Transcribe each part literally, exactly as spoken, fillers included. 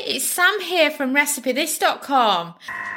it's Sam here from recipe this dot com.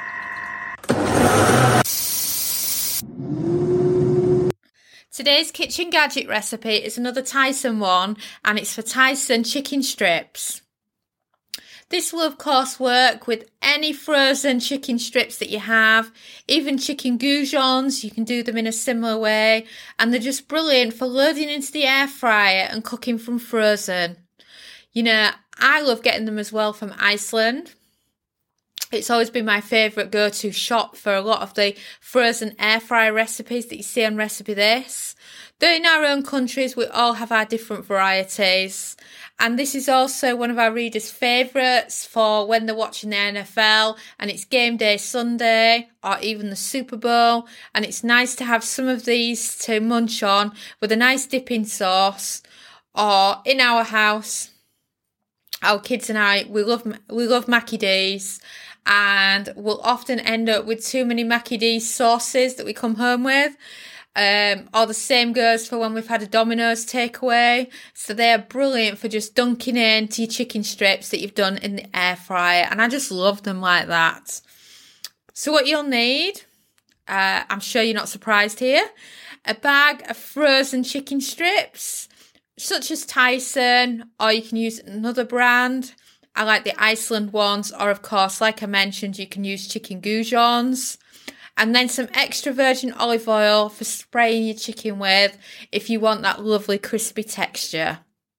Today's kitchen gadget recipe is another Tyson one, and it's for Tyson chicken strips. This will of course work with any frozen chicken strips that you have, even chicken goujons. You can do them in a similar way, and they're just brilliant for loading into the air fryer and cooking from frozen. You know, I love getting them as well from Iceland. It's always been my favourite go-to shop for a lot of the frozen air fryer recipes that you see on Recipe This. Though in our own countries, we all have our different varieties. And this is also one of our readers' favourites for when they're watching the N F L and it's game day Sunday or even the Super Bowl. And it's nice to have some of these to munch on with a nice dipping sauce. Or in our house, our kids and I, we love we love Mackie D's. And we'll often end up with too many Mackie D's sauces that we come home with. Um, or the same goes for when we've had a Domino's takeaway. So they're brilliant for just dunking into your chicken strips that you've done in the air fryer. And I just love them like that. So what you'll need, uh, I'm sure you're not surprised here, a bag of frozen chicken strips, such as Tyson, or you can use another brand. I like the Iceland ones, or of course, like I mentioned, you can use chicken goujons. And then some extra virgin olive oil for spraying your chicken with if you want that lovely crispy texture.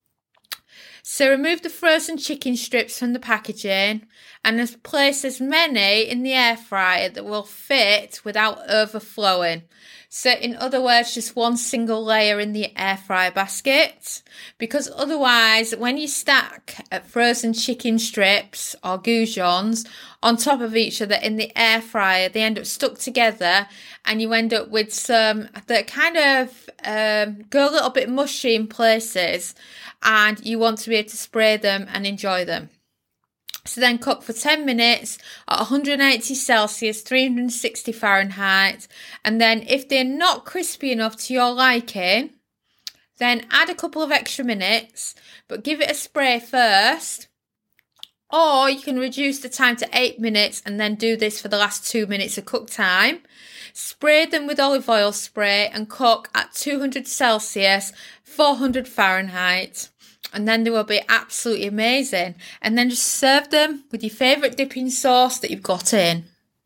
So remove the frozen chicken strips from the packaging and place as many in the air fryer that will fit without overflowing. So in other words, just one single layer in the air fryer basket, because otherwise when you stack frozen chicken strips or goujons on top of each other in the air fryer, they end up stuck together and you end up with some that kind of um, go a little bit mushy in places, and you want to be able to spray them and enjoy them. So then cook for ten minutes at one hundred eighty Celsius, three hundred sixty Fahrenheit. And then if they're not crispy enough to your liking, then add a couple of extra minutes, but give it a spray first. Or you can reduce the time to eight minutes and then do this for the last two minutes of cook time. Spray them with olive oil spray and cook at two hundred Celsius, four hundred Fahrenheit. And then they will be absolutely amazing. And then just serve them with your favourite dipping sauce that you've got in.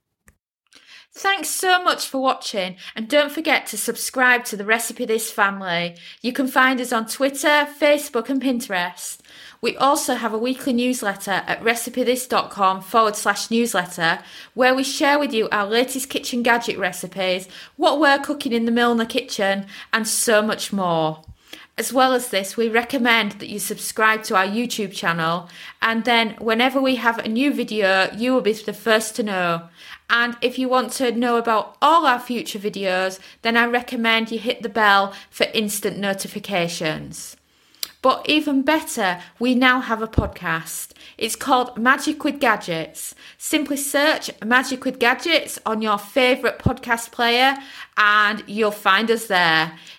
Thanks so much for watching, and don't forget to subscribe to the Recipe This family. You can find us on Twitter, Facebook and Pinterest. We also have a weekly newsletter at recipe this dot com forward slash newsletter, where we share with you our latest kitchen gadget recipes, what we're cooking in the Milner kitchen, and so much more. As well as this, we recommend that you subscribe to our YouTube channel, and then whenever we have a new video, you will be the first to know. And if you want to know about all our future videos, then I recommend you hit the bell for instant notifications. But even better, we now have a podcast. It's called Magic with Gadgets. Simply search Magic with Gadgets on your favourite podcast player and you'll find us there.